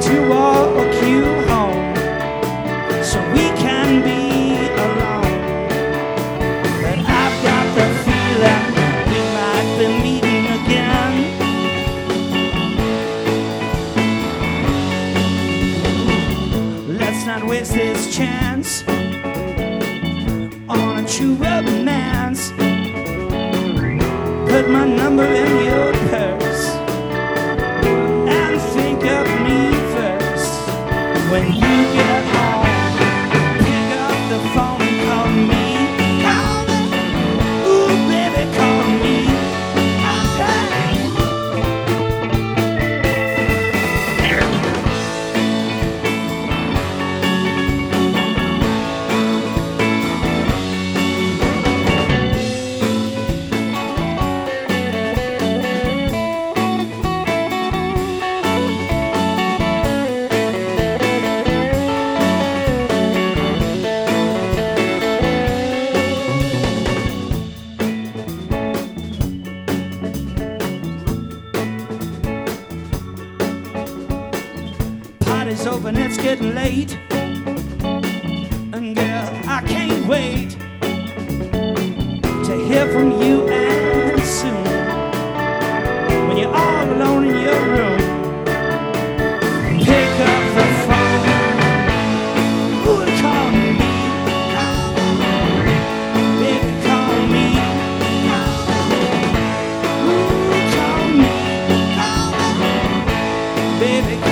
to walk you home so we can be alone. But I've got the feeling we might be meeting again. Let's not waste this chance on a true romance. Put my number in your purse and think of me first. When you get home, pick up the phone and call me. Call me. Ooh, baby, call me. Party's over and it's getting late, and girl, I can't wait to hear from you and soon. When you're all alone in your room, pick up the phone. Ooh, call me. Baby, call me. Ooh, call me. Baby, call me.